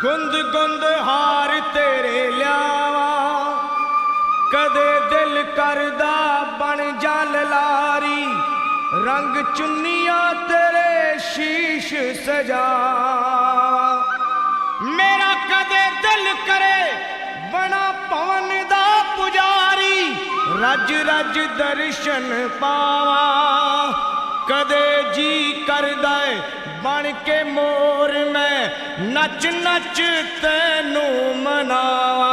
गुंद गुंद हार तेरे लियावा कदे दिल करदा बन जा ललारी रंग चुन्निया तेरे शीश सजा मेरा कदे दिल करे बना पवन दा पुजारी रज रज दर्शन पावा कदे जी करदा बन के मोर मैं नच नच तैनू मनावा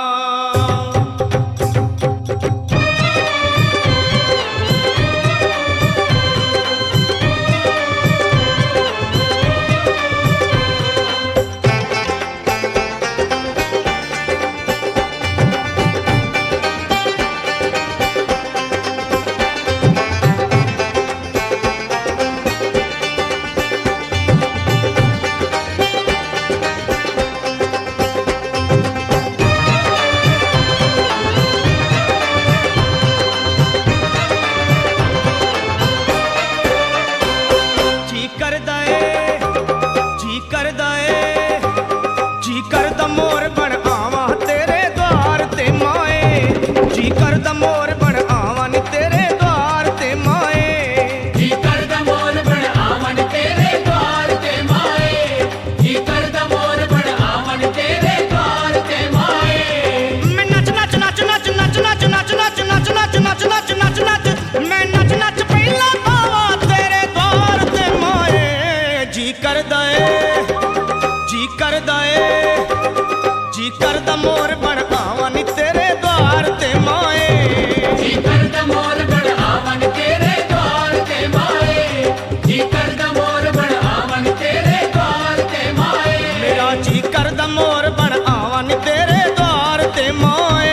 जी करदा मोर बन आवा नी तेरे द्वार ते माए जी करदा मोर बन आवा नी तेरे द्वार ते माए जी करदा मोर बन आवा नी तेरे द्वार ते माए मेरा जी करदा मोर बन आवा नी तेरे द्वार ते माए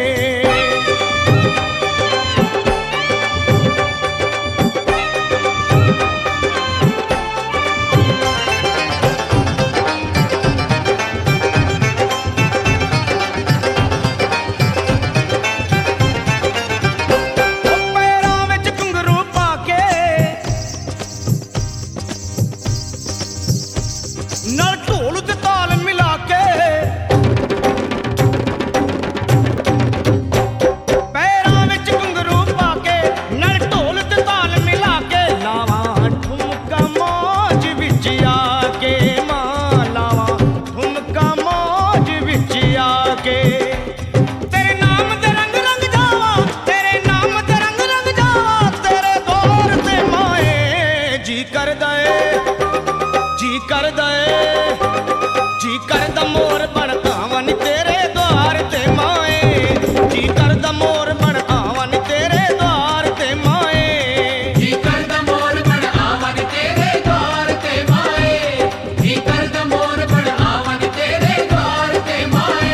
नल ढोल ते ताल मिला के पैरां विच घुंघरू पा के नल ढोल ते ताल मिला के लावा ठुमका मौज विच आके मां लावा ठुमका मौज विच आके तेरे नाम ते रंग रंग जावा तेरे नाम ते रंग रंग जावा तेरे दौर ते माए जी करदा जी करदा जी करदा मोर बन आवा नी तेरे द्वार ते माए जी करदा मोर बन आवा नी तेरे द्वार ते माए जी करदा मोर बन आवा नी तेरे द्वार ते माए जी करदा मोर बन आवा नी तेरे द्वार ते माए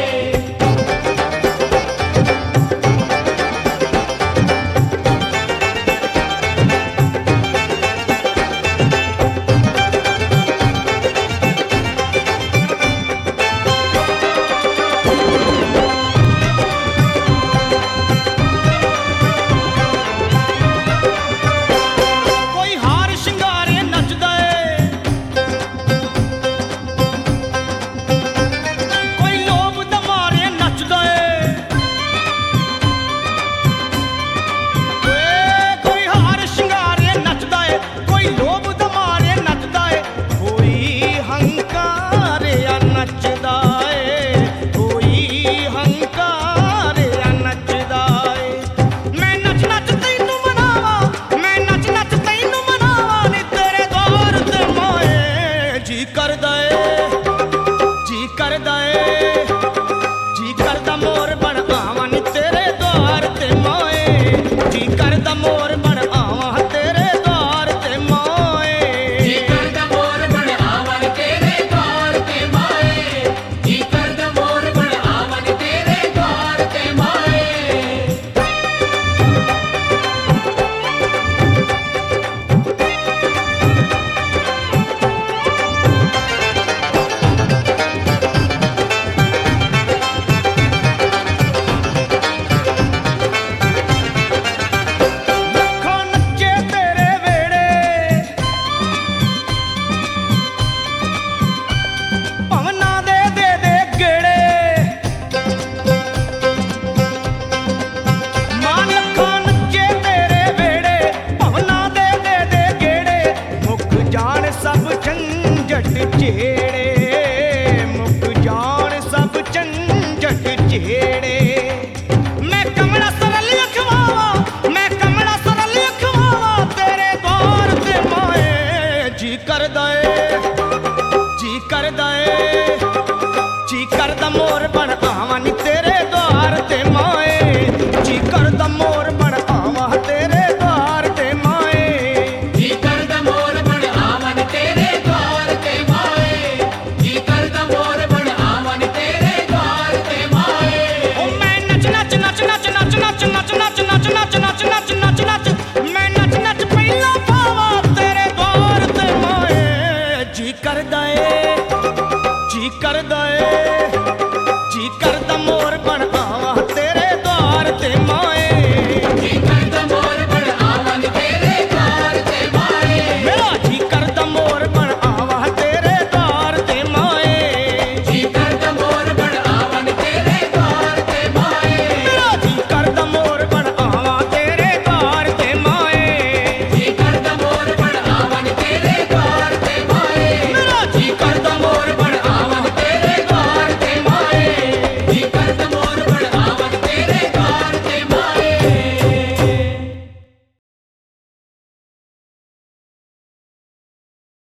जी करदा मोर बन आवा नी तेरे द्वार ते माए जी करदा मोर बन आवा तेरे द्वार ते माए जी करदा मोर बन आवा नी तेरे द्वार ते माए जी करदा मोर बन आवा नी तेरे द्वार ते माए ਝੰਜਟ ਝੇੜੇ, ਮੁੱਕ ਜਾਣ ਸਭ ਝੰਜਟ ਝੇੜੇ। ਮੈਂ ਕਮਲਾ ਸਰਲ ਅਖਵਾਵਾ, ਮੈਂ ਕਮਲਾ ਸਰਲ ਅਖਵਾਵਾ, ਤੇਰੇ ਦਵਾਰ ਤੇ ਮਾਏ ਜੀ ਕਰਦਾ ਏ, ਜੀ ਕਰਦਾ ਏ, ਜੀ ਕਰਦਾ ਮੋਰ ਬਣ ਆਵਾਂ ਨੀ ਤੇਰੇ ਦਵਾਰ ਤੇ ਮਾਏ, ਜੀ ਕਰਦਾ ਮੋਰ ਬਣ ਆਵਾਂ ਤੇਰੇ ਦਵਾਰ ਤੇ ਮਾਏ, ਜੀ ਕਰਦਾ ਮੋਰ ਬਣ ਆਵਨ ਤੇਰੇ ਦਵਾਰ ਤੇ ਮਾਏ, ਜੀ ਕਰਦਾ ਮੋਰ ਬਣ ਆਵਨ ਤੇਰੇ ਦਵਾਰ ਤੇ ਮਾਏ। ਓ ਮੈਂ ਨੱਚ ਨੱਚ ਨੱਚ ਨੱਚ ਨੱਚ ਨੱਚ ਨੱਚ ਨੱਚ ਨੱਚ ਨੱਚ ਨੱਚ ਨੱਚ ਨੱਚ ਨੱਚ, ਮੈਂ ਨੱਚ ਨੱਚ ਪਹਿਲਾਂ ਪਾਵਾਂ ਤੇਰੇ ਦਵਾਰ ਤੇ ਮਾਏ, ਜੀ ਕਰਦਾ ਏ, ਜੀ ਕਰਦਾ ਏ, ਜੀ ਕਰਦਾ